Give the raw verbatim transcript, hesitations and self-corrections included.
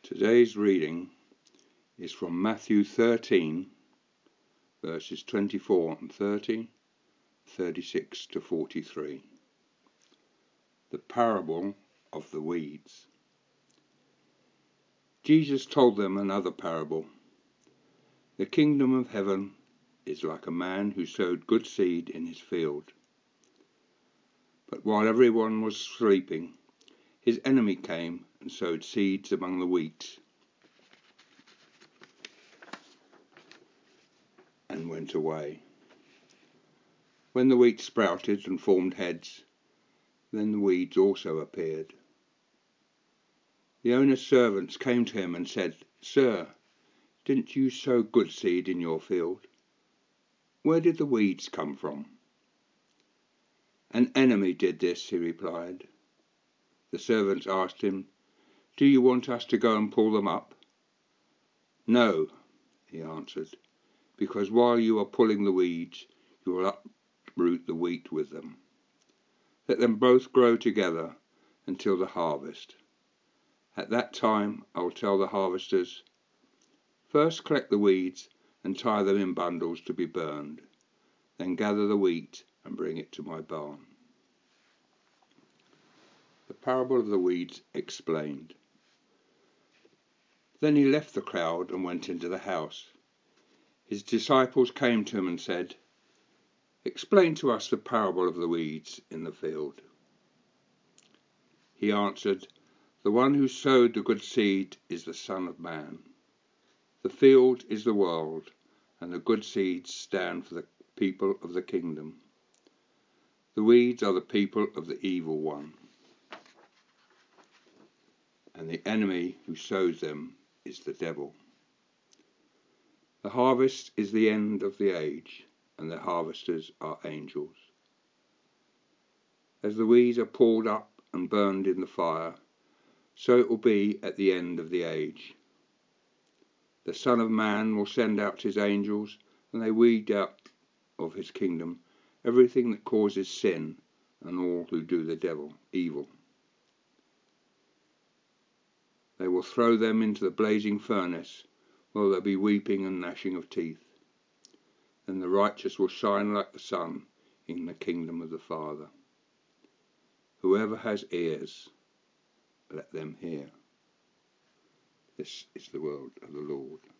Today's reading is from Matthew thirteen, verses twenty-four and thirty, thirty-six to forty-three. The parable of the weeds. Jesus told them another parable. The kingdom of heaven is like a man who sowed good seed in his field. But while everyone was sleeping, his enemy came and sowed seeds among the wheat and went away. When the wheat sprouted and formed heads, then the weeds also appeared. The owner's servants came to him and said, "Sir, didn't you sow good seed in your field? Where did the weeds come from?" "An enemy did this," he replied. The servants asked him, "Do you want us to go and pull them up?" "No," he answered, "because while you are pulling the weeds, you will uproot the wheat with them. Let them both grow together until the harvest. At that time I will tell the harvesters, 'First collect the weeds and tie them in bundles to be burned. Then gather the wheat and bring it to my barn.'" The parable of the weeds explained. Then he left the crowd and went into the house. His disciples came to him and said, "Explain to us the parable of the weeds in the field." He answered, "The one who sowed the good seed is the Son of Man. The field is the world, and the good seeds stand for the people of the kingdom. The weeds are the people of the evil one, and the enemy who sows them is the devil. The harvest is the end of the age, and the harvesters are angels. As the weeds are pulled up and burned in the fire, so it will be at the end of the age. The Son of Man will send out his angels, and they weed out of his kingdom everything that causes sin and all who do the devil evil. They will throw them into the blazing furnace, where there will be weeping and gnashing of teeth. Then the righteous will shine like the sun in the kingdom of the Father. Whoever has ears, let them hear." This is the word of the Lord.